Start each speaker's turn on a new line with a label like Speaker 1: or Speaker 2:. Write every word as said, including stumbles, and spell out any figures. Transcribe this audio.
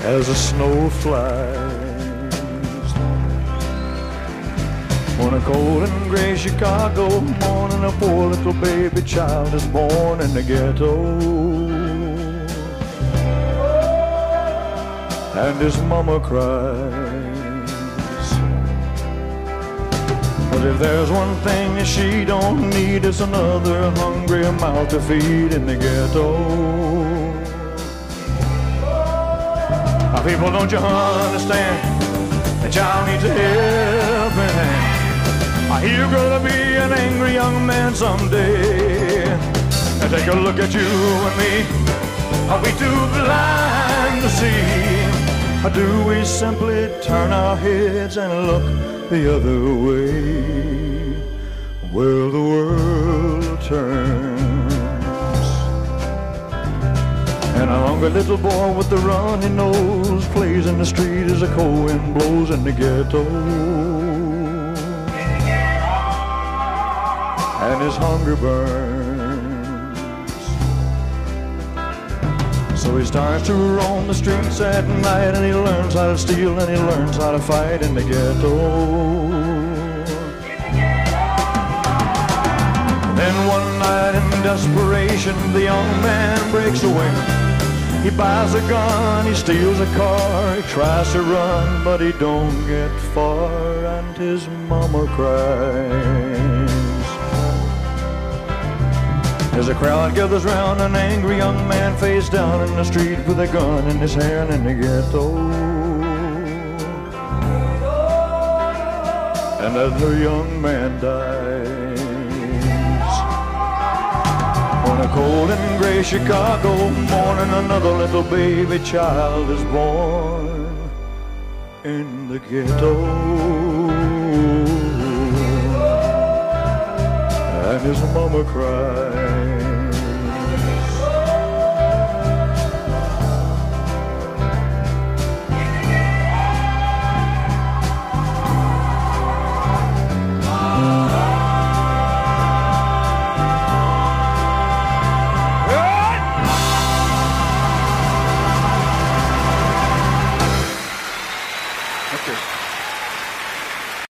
Speaker 1: as the snow flies. On a cold and gray Chicago morning, a poor little baby child is born in the ghetto, and his mama cries. But if there's one thing that she don't need, it's another hungry mouth to feed in the ghetto. Now people, don't you understand? The child needs a helping hand. You're gonna be an angry young man someday. Now take a look at you and me. Are we too blind to see? Or do we simply turn our heads and look the other way? Well, the world turns, and a hungry little boy with the runny nose plays in the street as the cold wind blows in the ghetto. And his hunger burns, so he starts to roam the streets at night, and he learns how to steal and he learns how to fight in the ghetto. Then one night in desperation, the young man breaks away. He buys a gun, he steals a car, he tries to run, but he don't get far, and his mama cries. As a crowd gathers round, an angry young man face down in the street with a gun in his hand in the ghetto. And as the young man dies, on a cold and gray Chicago morning, another little baby child is born in the ghetto. And his mama cries.